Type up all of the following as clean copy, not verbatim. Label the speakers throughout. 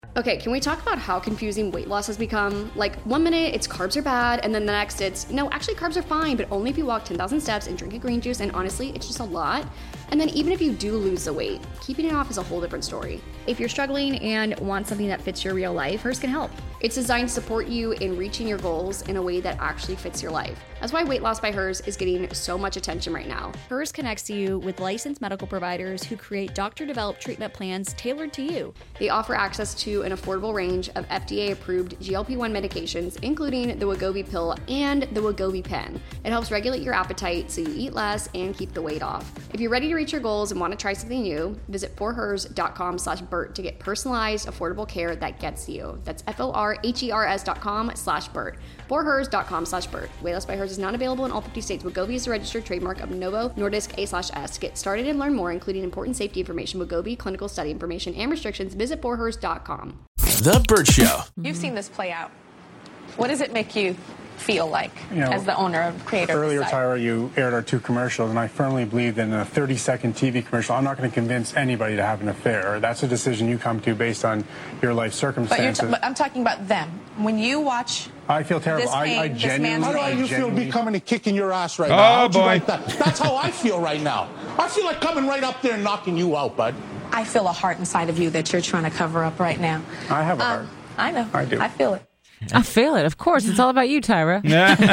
Speaker 1: Okay, can we talk about how confusing weight loss has become? Like, 1 minute it's carbs are bad, and then the next it's, no, actually carbs are fine, but only if you walk 10,000 steps and drink a green juice, and honestly, it's just a lot. And then even if you do lose the weight, keeping it off is a whole different story.
Speaker 2: If you're struggling and want something that fits your real life, Hers can help.
Speaker 1: It's designed to support you in reaching your goals in a way that actually fits your life. That's why Weight Loss by Hers is getting so much attention right now.
Speaker 2: Hers connects you with licensed medical providers who create doctor-developed treatment plans tailored to you.
Speaker 1: They offer access to an affordable range of FDA-approved GLP-1 medications, including the Wegovy pill and the Wegovy pen. It helps regulate your appetite so you eat less and keep the weight off. If you're ready to reach your goals and want to try something new, visit forhers.com/Bert to get personalized, affordable care that gets you. That's forhers.com/Bert. forhers.com/Bert. Weight Loss by Hers is not available in all 50 states. Wegovy is a registered trademark of Novo Nordisk A/S. To get started and learn more, including important safety information, Wegovy, clinical study information, and restrictions, visit forhers.com.
Speaker 3: The Bert Show.
Speaker 4: You've seen this play out. What does it make you feel like as the owner of creator?
Speaker 5: Earlier, Tyra, you aired our 2 commercials, and I firmly believe that in a 30-second TV commercial, I'm not going to convince anybody to have an affair. That's a decision you come to based on your life circumstances.
Speaker 4: But I'm talking about them. When you watch,
Speaker 5: I feel terrible. I genuinely.
Speaker 6: How do you feel me coming and kicking your ass right
Speaker 7: now?
Speaker 6: Oh,
Speaker 7: boy.
Speaker 6: Like that? That's how I feel right now. I feel like coming right up there and knocking you out, bud.
Speaker 4: I feel a heart inside of you that you're trying to cover up right now.
Speaker 5: I have a heart.
Speaker 4: I know.
Speaker 5: I do.
Speaker 4: I feel it.
Speaker 8: I feel it. Of course. It's all about you, Tyra.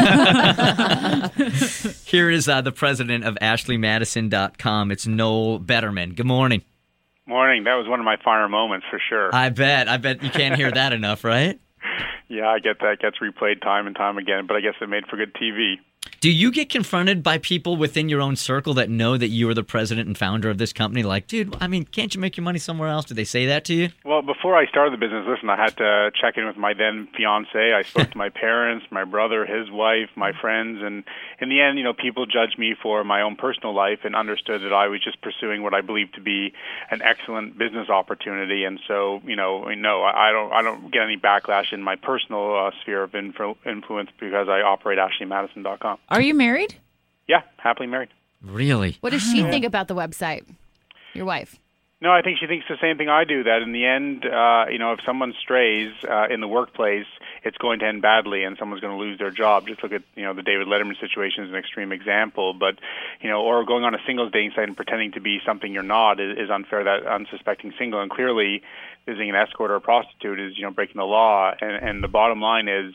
Speaker 9: Here is the president of AshleyMadison.com. It's Noel Betterman. Good morning.
Speaker 10: Morning. That was one of my finer moments for sure.
Speaker 9: I bet you can't hear that enough, right?
Speaker 10: Yeah, I get that. It gets replayed time and time again, but I guess it made for good TV.
Speaker 9: Do you get confronted by people within your own circle that know that you are the president and founder of this company? Like, dude, I mean, can't you make your money somewhere else? Do they say that to you?
Speaker 10: Well, before I started the business, listen, I had to check in with my then fiance. I spoke to my parents, my brother, his wife, my friends, and in the end, people judged me for my own personal life and understood that I was just pursuing what I believed to be an excellent business opportunity. And so, no, I don't get any backlash in my personal sphere of influence because I operate AshleyMadison.com.
Speaker 8: Are you married?
Speaker 10: Yeah, happily married.
Speaker 9: Really?
Speaker 2: What does she think about the website, your wife?
Speaker 10: No, I think she thinks the same thing I do, that in the end, if someone strays in the workplace, it's going to end badly and someone's going to lose their job. Just look at, the David Letterman situation as an extreme example. But, or going on a singles dating site and pretending to be something you're not is unfair, that unsuspecting single. And clearly, visiting an escort or a prostitute is, breaking the law. And the bottom line is,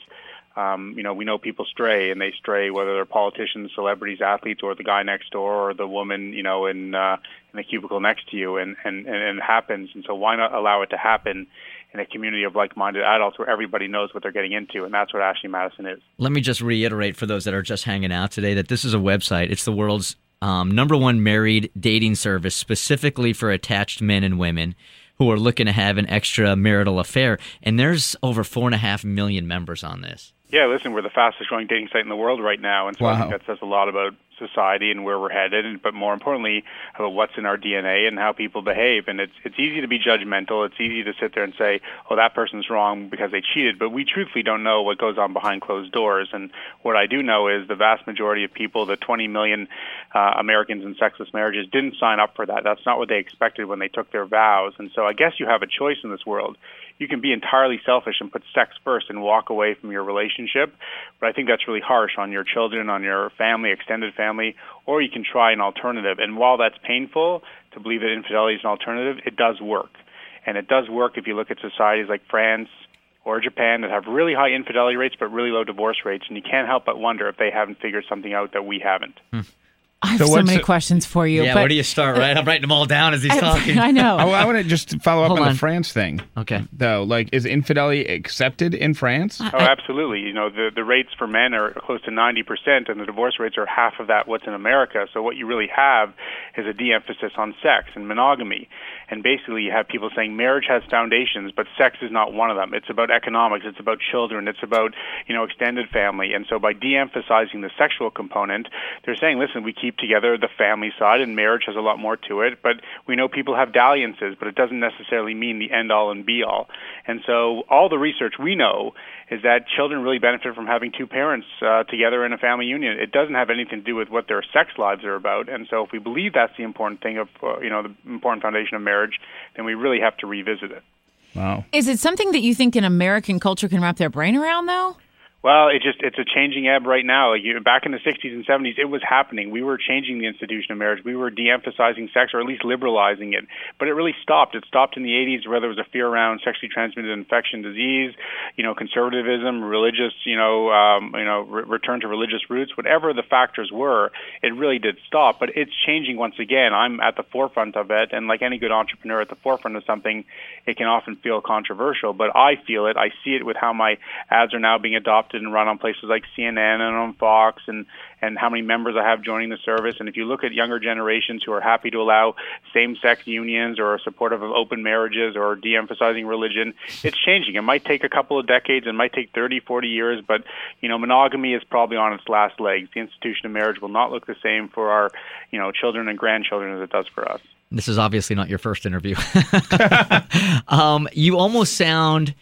Speaker 10: we know people stray, and they stray whether they're politicians, celebrities, athletes, or the guy next door, or the woman, in the cubicle next to you, and it happens. And so why not allow it to happen in a community of like-minded adults where everybody knows what they're getting into, and that's what Ashley Madison is.
Speaker 9: Let me just reiterate for those that are just hanging out today that this is a website. It's the world's #1 married dating service specifically for attached men and women who are looking to have an extramarital affair, and there's over 4.5 million members on this.
Speaker 10: Yeah, listen, we're the fastest growing dating site in the world right now, and so I think that says a lot about society and where we're headed, but more importantly, about what's in our DNA and how people behave. And it's easy to be judgmental. It's easy to sit there and say, oh, that person's wrong because they cheated, but we truthfully don't know what goes on behind closed doors. And what I do know is the vast majority of people, the 20 million Americans in sexless marriages, didn't sign up for that. That's not what they expected when they took their vows. And so I guess you have a choice in this world. You can be entirely selfish and put sex first and walk away from your relationship, but I think that's really harsh on your children, on your family, extended family, or you can try an alternative. And while that's painful to believe that infidelity is an alternative, it does work. And it does work if you look at societies like France or Japan that have really high infidelity rates but really low divorce rates, and you can't help but wonder if they haven't figured something out that we haven't.
Speaker 8: I have so many questions for you.
Speaker 9: Yeah,
Speaker 8: but
Speaker 9: where do you start, right? I'm writing them all down as he's talking.
Speaker 8: I know.
Speaker 7: I want to just follow up on the France thing.
Speaker 9: Okay.
Speaker 7: Though, is infidelity accepted in France?
Speaker 10: Oh, absolutely. The rates for men are close to 90%, and the divorce rates are half of that what's in America. So what you really have is a de-emphasis on sex and monogamy. And basically you have people saying marriage has foundations, but sex is not one of them. It's about economics. It's about children. It's about, extended family. And so by de-emphasizing the sexual component, they're saying, listen, we keep together the family side, and marriage has a lot more to it. But we know people have dalliances, but it doesn't necessarily mean the end-all and be-all. And so all the research we know is that children really benefit from having two parents together in a family union. It doesn't have anything to do with what their sex lives are about. And so if we believe that's the important thing of, the important foundation of marriage, then we really have to revisit it.
Speaker 7: Wow.
Speaker 8: Is it something that you think an American culture can wrap their brain around, though?
Speaker 10: Well, it's a changing ebb right now. Like back in the 60s and 70s, it was happening. We were changing the institution of marriage. We were de-emphasizing sex, or at least liberalizing it. But it really stopped. It stopped in the 80s, where there was a fear around sexually transmitted infection disease, conservatism, religious, return to religious roots. Whatever the factors were, it really did stop. But it's changing once again. I'm at the forefront of it, and like any good entrepreneur at the forefront of something, it can often feel controversial. But I feel it. I see it with how my ads are now being adopted and run on places like CNN and on Fox, and how many members I have joining the service. And if you look at younger generations who are happy to allow same-sex unions or are supportive of open marriages or de-emphasizing religion, it's changing. It might take a couple of decades. It might take 30, 40 years, but monogamy is probably on its last legs. The institution of marriage will not look the same for our children and grandchildren as it does for us.
Speaker 9: This is obviously not your first interview. You almost sound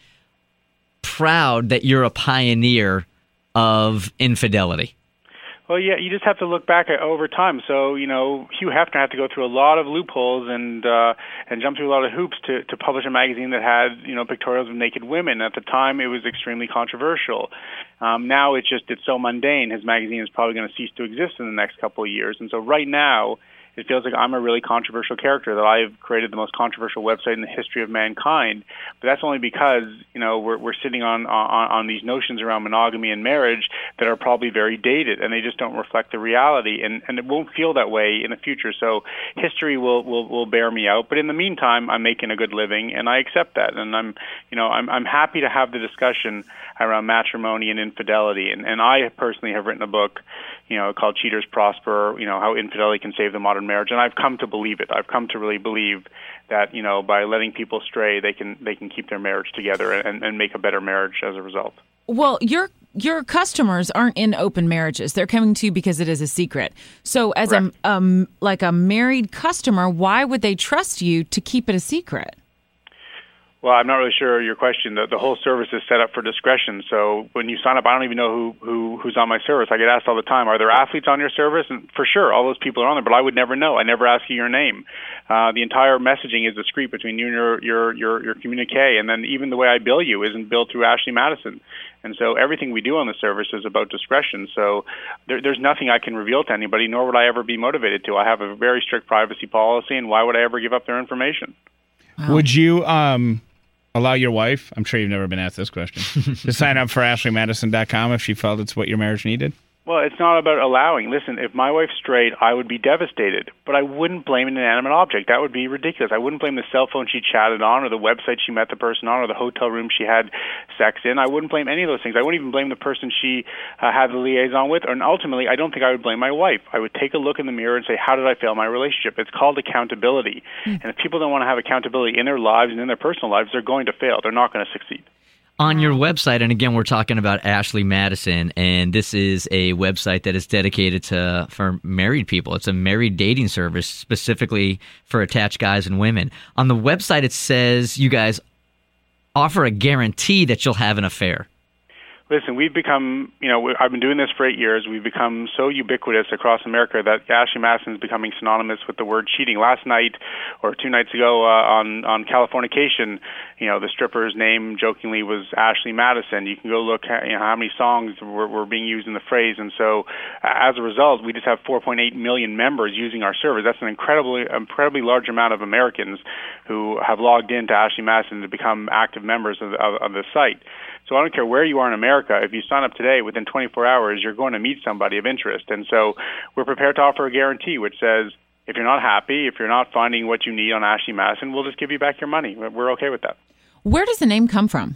Speaker 9: proud that you're a pioneer of infidelity.
Speaker 10: Well, yeah, you just have to look back over time. So, Hugh Hefner had to go through a lot of loopholes and jump through a lot of hoops to publish a magazine that had, pictorials of naked women. At the time, it was extremely controversial. Now it's so mundane. His magazine is probably going to cease to exist in the next couple of years. And so right now, it feels like I'm a really controversial character, that I've created the most controversial website in the history of mankind. But that's only because, we're sitting on these notions around monogamy and marriage that are probably very dated, and they just don't reflect the reality. And it won't feel that way in the future. So history will bear me out. But in the meantime, I'm making a good living, and I accept that. And I'm happy to have the discussion around matrimony and infidelity. And I personally have written a book, called Cheaters Prosper, how infidelity can save the modern marriage. And I've come to believe it. I've come to really believe that, by letting people stray, they can keep their marriage together and make a better marriage as a result.
Speaker 8: Well, your customers aren't in open marriages. They're coming to you because it is a secret. So as a married customer, why would they trust you to keep it a secret?
Speaker 10: Well, I'm not really sure your question. The whole service is set up for discretion. So when you sign up, I don't even know who's on my service. I get asked all the time, are there athletes on your service? And for sure, all those people are on there, but I would never know. I never ask you your name. The entire messaging is discreet between you and your communique. And then even the way I bill you isn't billed through Ashley Madison. And so everything we do on the service is about discretion. So there's nothing I can reveal to anybody, nor would I ever be motivated to. I have a very strict privacy policy, and why would I ever give up their information?
Speaker 7: Wow. Would you allow your wife, I'm sure you've never been asked this question, to sign up for AshleyMadison.com if she felt it's what your marriage needed?
Speaker 10: Well, it's not about allowing. Listen, if my wife's straight, I would be devastated, but I wouldn't blame an inanimate object. That would be ridiculous. I wouldn't blame the cell phone she chatted on, or the website she met the person on, or the hotel room she had sex in. I wouldn't blame any of those things. I wouldn't even blame the person she had the liaison with, and ultimately, I don't think I would blame my wife. I would take a look in the mirror and say, how did I fail my relationship? It's called accountability. And if people don't want to have accountability in their lives and in their personal lives, they're going to fail. They're not going to succeed.
Speaker 9: On your website, and again, we're talking about Ashley Madison, and this is a website that is dedicated for married people. It's a married dating service specifically for attached guys and women. On the website, it says you guys offer a guarantee that you'll have an affair.
Speaker 10: Listen, we've become, I've been doing this for 8 years. We've become so ubiquitous across America that Ashley Madison is becoming synonymous with the word cheating. Last night, or 2 nights ago, on Californication, the stripper's name jokingly was Ashley Madison. You can go look at how many songs were being used in the phrase. And so as a result, we just have 4.8 million members using our service. That's an incredibly large amount of Americans who have logged into Ashley Madison to become active members of the site. So I don't care where you are in America, if you sign up today, within 24 hours, you're going to meet somebody of interest. And so we're prepared to offer a guarantee which says, if you're not happy, if you're not finding what you need on Ashley Madison, we'll just give you back your money. We're okay with that.
Speaker 8: Where does the name come from?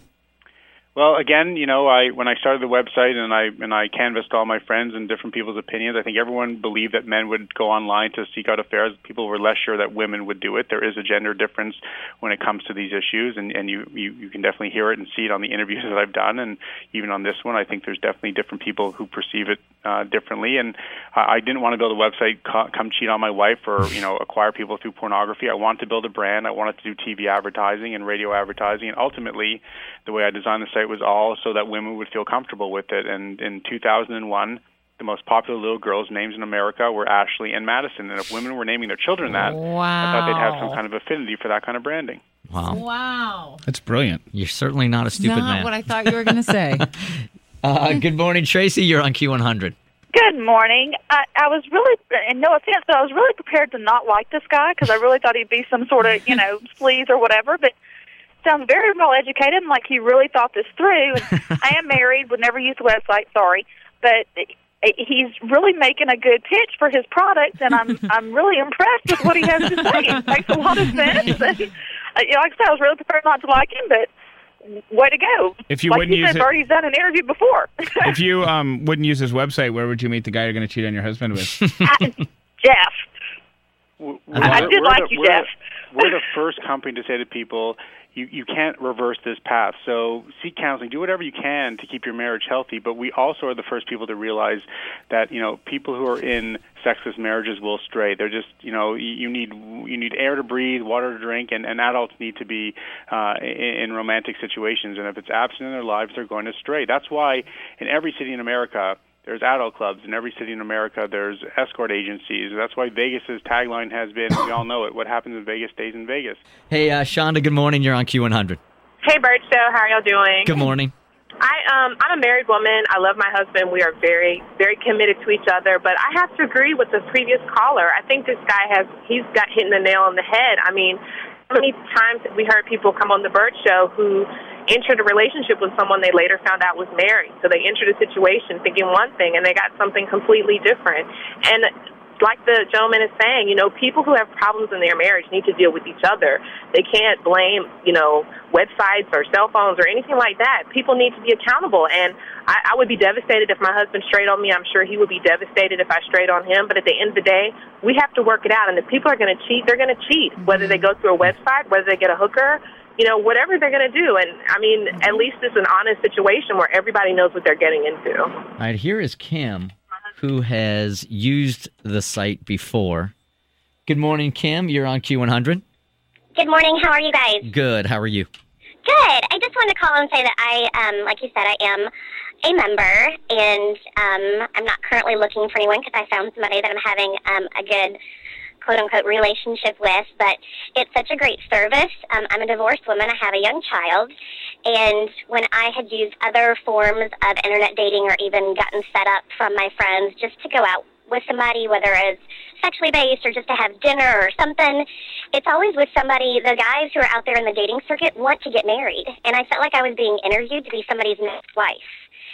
Speaker 10: Well, again, when I started the website and I canvassed all my friends and different people's opinions, I think everyone believed that men would go online to seek out affairs. People were less sure that women would do it. There is a gender difference when it comes to these issues, and you can definitely hear it and see it on the interviews that I've done, and even on this one, I think there's definitely different people who perceive it differently. And I didn't want to build a website, come cheat on my wife, or acquire people through pornography. I wanted to build a brand. I wanted to do TV advertising and radio advertising, and ultimately, the way I designed the site was all so that women would feel comfortable with it. And in 2001, the most popular little girls' names in America were Ashley and Madison. And if women were naming their children that, I thought they'd have some kind of affinity for that kind of branding.
Speaker 8: Wow.
Speaker 7: That's brilliant.
Speaker 9: You're certainly not a stupid
Speaker 8: Not
Speaker 9: man.
Speaker 8: what I thought you were going to say.
Speaker 9: Good morning, Tracy. You're on Q100.
Speaker 3: Good morning. I was really, and no offense, but I was really prepared to not like this guy because I really thought he'd be some sort of, sleaze or whatever, but sounds very well educated and like he really thought this through. And I am married, would never use the website, sorry, but he's really making a good pitch for his product, and I'm really impressed with what he has to say. It makes a lot of sense. And, like I said, I was really prepared not to like him, but way to go.
Speaker 7: If you
Speaker 3: like
Speaker 7: wouldn't
Speaker 3: you
Speaker 7: use
Speaker 3: said, Bertie's done an interview before.
Speaker 7: If you wouldn't use his website, where would you meet the guy you're going to cheat on your husband with?
Speaker 3: Jeff. I did like you, Jeff.
Speaker 10: We're the first company to say to people, you can't reverse this path. So seek counseling. Do whatever you can to keep your marriage healthy. But we also are the first people to realize that people who are in sexless marriages will stray. They're just you need air to breathe, water to drink, and adults need to be in romantic situations. And if it's absent in their lives, they're going to stray. That's why in every city in America, there's adult clubs. In every city in America, there's escort agencies. That's why Vegas's tagline has been, we all know it, what happens in Vegas stays in Vegas.
Speaker 9: Hey, Shonda, good morning. You're on Q100.
Speaker 11: Hey, Bert Show. How are y'all doing?
Speaker 9: Good morning.
Speaker 11: I'm a married woman. I love my husband. We are very, very committed to each other. But I have to agree with the previous caller. I think this guy he's got hitting the nail on the head. I mean, how many times have we heard people come on the Bert Show who entered a relationship with someone they later found out was married? So they entered a situation thinking one thing, and they got something completely different. And like the gentleman is saying, people who have problems in their marriage need to deal with each other. They can't blame, websites or cell phones or anything like that. People need to be accountable. And I would be devastated if my husband strayed on me. I'm sure he would be devastated if I strayed on him. But at the end of the day, we have to work it out. And if people are going to cheat, they're going to cheat, whether they go through a website, whether they get a hooker, whatever they're going to do. And, I mean, at least it's an honest situation where everybody knows what they're getting into.
Speaker 9: All right, here is Kim, who has used the site before. Good morning, Kim. You're on Q100.
Speaker 12: Good morning. How are you guys?
Speaker 9: Good. How are you?
Speaker 12: Good. I just wanted to call and say that I, like you said, I am a member, and I'm not currently looking for anyone because I found somebody that I'm having a good quote-unquote relationship with, but it's such a great service. I'm a divorced woman. I have a young child, and when I had used other forms of internet dating or even gotten set up from my friends just to go out with somebody, whether it's sexually based or just to have dinner or something, it's always with somebody. The guys who are out there in the dating circuit want to get married, and I felt like I was being interviewed to be somebody's next wife.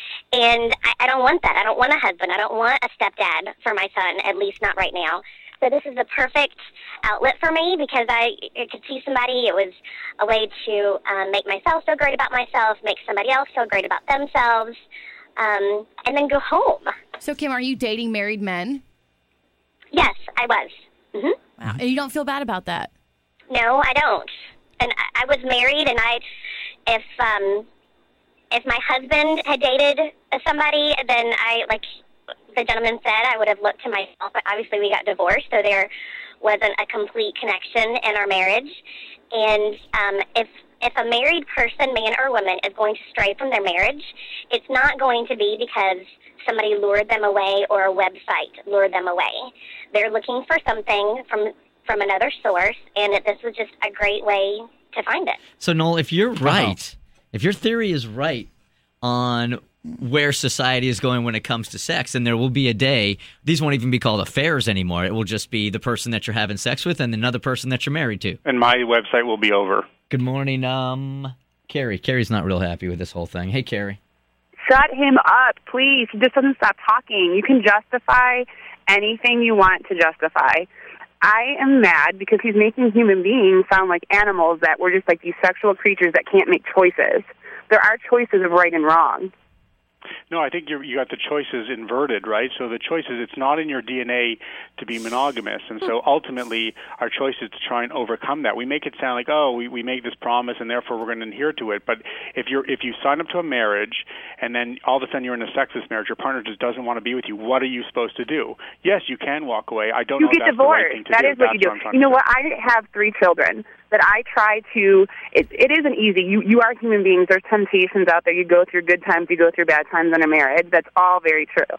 Speaker 12: And I don't want that. I don't want a husband. I don't want a stepdad for my son, at least not right now. So this is the perfect outlet for me because I could see somebody. It was a way to make myself feel great about myself, make somebody else feel great about themselves, and then go home.
Speaker 13: So, Kim, are you dating married men?
Speaker 12: Yes, I was. Mm-hmm.
Speaker 13: Wow. And you don't feel bad about that?
Speaker 12: No, I don't. And I was married, and if my husband had dated somebody, then like the gentleman said, I would have looked to myself. But obviously, we got divorced, so there wasn't a complete connection in our marriage. And if a married person, man or woman, is going to stray from their marriage, it's not going to be because somebody lured them away or a website lured them away. They're looking for something from another source, and this was just a great way to find it.
Speaker 9: So, Noel, if you're right, if your theory is right on where society is going when it comes to sex, and there will be a day, these won't even be called affairs anymore. It will just be the person that you're having sex with and another person that you're married to.
Speaker 10: And my website will be over.
Speaker 9: Good morning, Carrie. Carrie's not real happy with this whole thing. Hey, Carrie.
Speaker 14: Shut him up, please. He just doesn't stop talking. You can justify anything you want to justify. I am mad because he's making human beings sound like animals, that we're just like these sexual creatures that can't make choices. There are choices of right and wrong.
Speaker 10: No, I think you got the choices inverted, right? So the choice is it's not in your DNA to be monogamous. And so ultimately our choice is to try and overcome that. We make it sound like, we make this promise and therefore we're going to adhere to it. But if you sign up to a marriage and then all of a sudden you're in a sexless marriage, your partner just doesn't want to be with you, what are you supposed to do? Yes, you can walk away. I don't know if that's the right thing to do.
Speaker 14: That is what you do. You know what? I have 3 children that I try to, it isn't easy. You are human beings. There's temptations out there. You go through good times, you go through bad times in a marriage. That's all very true.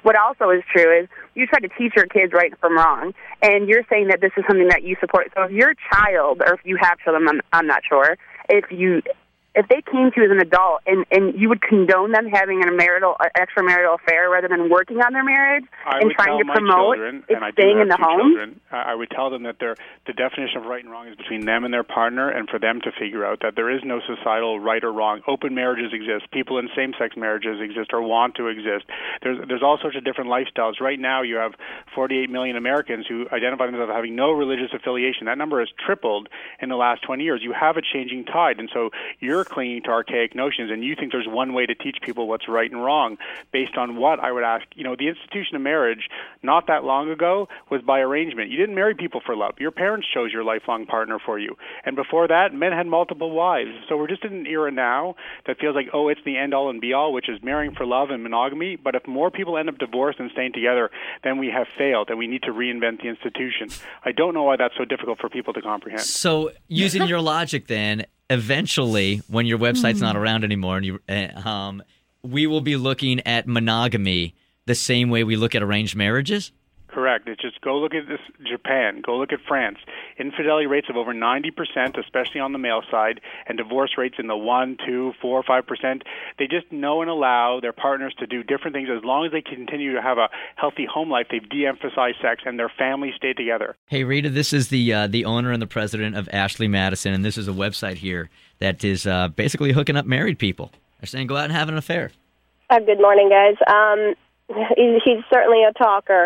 Speaker 14: What also is true is you try to teach your kids right from wrong, and you're saying that this is something that you support. So if your child, or if you have children, I'm not sure, if they came to you as an adult and you would condone them having an extramarital affair rather than working on their marriage and trying to promote staying in the home?
Speaker 10: I would tell them that the definition of right and wrong is between them and their partner, and for them to figure out that there is no societal right or wrong. Open marriages exist. People in same-sex marriages exist or want to exist. There's all sorts of different lifestyles. Right now you have 48 million Americans who identify themselves as having no religious affiliation. That number has tripled in the last 20 years. You have a changing tide, and so you're clinging to archaic notions, and you think there's one way to teach people what's right and wrong based on what? I would ask, the institution of marriage not that long ago was by arrangement. You didn't marry people for love. Your parents chose your lifelong partner for you. And before that, men had multiple wives. So we're just in an era now that feels like, it's the end-all and be-all, which is marrying for love and monogamy. But if more people end up divorced than staying together, then we have failed, and we need to reinvent the institution. I don't know why that's so difficult for people to comprehend.
Speaker 9: So using your logic then, eventually, when your website's not around anymore, and we will be looking at monogamy the same way we look at arranged marriages?
Speaker 10: Correct. It's just go look at Japan, go look at France. Infidelity rates of over 90%, especially on the male side, and divorce rates in the 1, 2, 4, 5%. They just know and allow their partners to do different things as long as they continue to have a healthy home life. They've de-emphasized sex, and their families stay together.
Speaker 9: Hey, Rita, this is the owner and the president of Ashley Madison, and this is a website here that is basically hooking up married people. They're saying go out and have an affair.
Speaker 15: Good morning, guys. He's certainly a talker.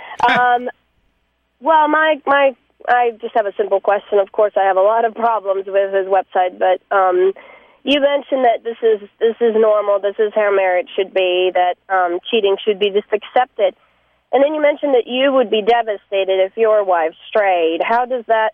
Speaker 15: Well, I just have a simple question. Of course, I have a lot of problems with his website, but you mentioned that this is normal. This is how marriage should be. That cheating should be just accepted, and then you mentioned that you would be devastated if your wife strayed. How does that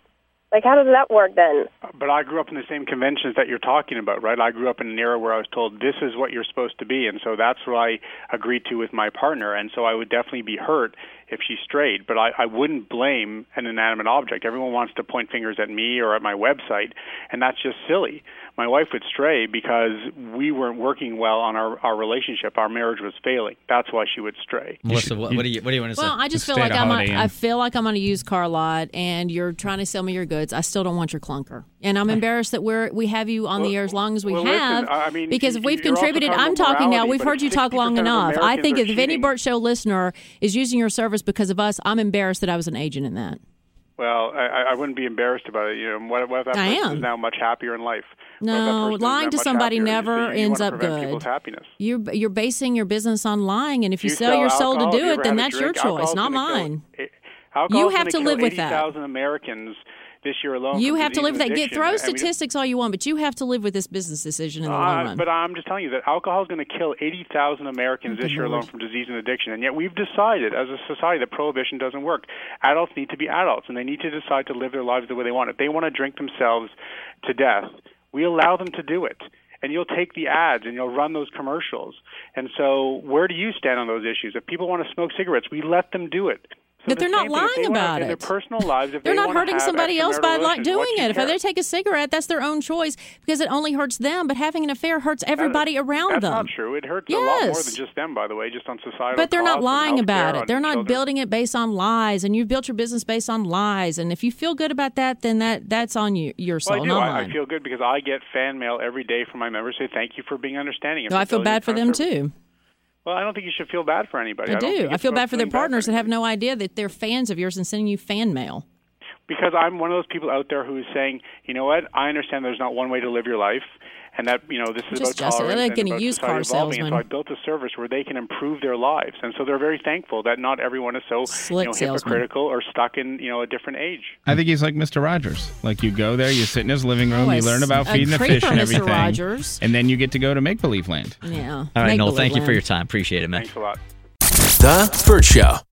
Speaker 15: work then?
Speaker 10: But I grew up in the same conventions that you're talking about, right? I grew up in an era where I was told this is what you're supposed to be, and so that's what I agreed to with my partner, and so I would definitely be hurt if she strayed, but I wouldn't blame an inanimate object. Everyone wants to point fingers at me or at my website, and that's just silly. My wife would stray because we weren't working well on our relationship. Our marriage was failing. That's why she would stray.
Speaker 9: Melissa, what do you want to say?
Speaker 13: Well, I just feel like I feel like I'm on a used car lot, and you're trying to sell me your goods. I still don't want your clunker, and I'm embarrassed that we have you on the air as long as we have.
Speaker 10: Listen,
Speaker 13: because if we've contributed, I'm talking now. We've heard you talk long enough. I think if any Burt Show listener is using your service because of us, I'm embarrassed that I was an agent in that.
Speaker 10: Well, I wouldn't be embarrassed about it. What if that person is now much happier in life?
Speaker 13: No, lying to somebody never ends up good.
Speaker 10: People's happiness.
Speaker 13: You're basing your business on lying, and if you sell your soul to do it, then that's your choice, not mine. You have to live with that.
Speaker 10: 80,000 Americans this year alone.
Speaker 13: You have to live with that. Throw statistics all you want, but you have to live with this business decision in the long run.
Speaker 10: But I'm just telling you that alcohol is going to kill 80,000 Americans this year alone from disease and addiction, and yet we've decided as a society that prohibition doesn't work. Adults need to be adults, and they need to decide to live their lives the way they want. If they want to drink themselves to death, we allow them to do it. And you'll take the ads and you'll run those commercials. And so where do you stand on those issues? If people want to smoke cigarettes, we let them do it.
Speaker 13: But they're not lying about it.
Speaker 10: Their personal lives,
Speaker 13: they're not hurting somebody else by doing it. If they take a cigarette, that's their own choice because it only hurts them. But having an affair hurts everybody around them.
Speaker 10: That's not true. It hurts a lot more than just them, by the way, just on societal.
Speaker 13: But they're not lying about it. They're not building it based on lies, and you've built your business based on lies. And if you feel good about that, then that's on your soul, not mine.
Speaker 10: I feel good because I get fan mail every day from my members say thank you for being understanding.
Speaker 13: I feel bad for them too.
Speaker 10: Well, I don't think you should feel bad for anybody.
Speaker 13: I do. I feel bad for their partners that have no idea that they're fans of yours and sending you fan mail.
Speaker 10: Because I'm one of those people out there who is saying, you know what, I understand there's not one way to live your life, and that, this is about tolerance and about society evolving. And so I built a service where they can improve their lives. And so they're very thankful that not everyone is so hypocritical or stuck in a different age.
Speaker 7: I think he's like Mr. Rogers. Like you go there, you sit in his living room, you learn about feeding the fish and everything. Mr. Rogers. And then you get to go to Make-Believe Land.
Speaker 13: Yeah.
Speaker 9: All right, Noel, thank you for your time. Appreciate it, man.
Speaker 10: Thanks a lot.
Speaker 16: The Burt Show.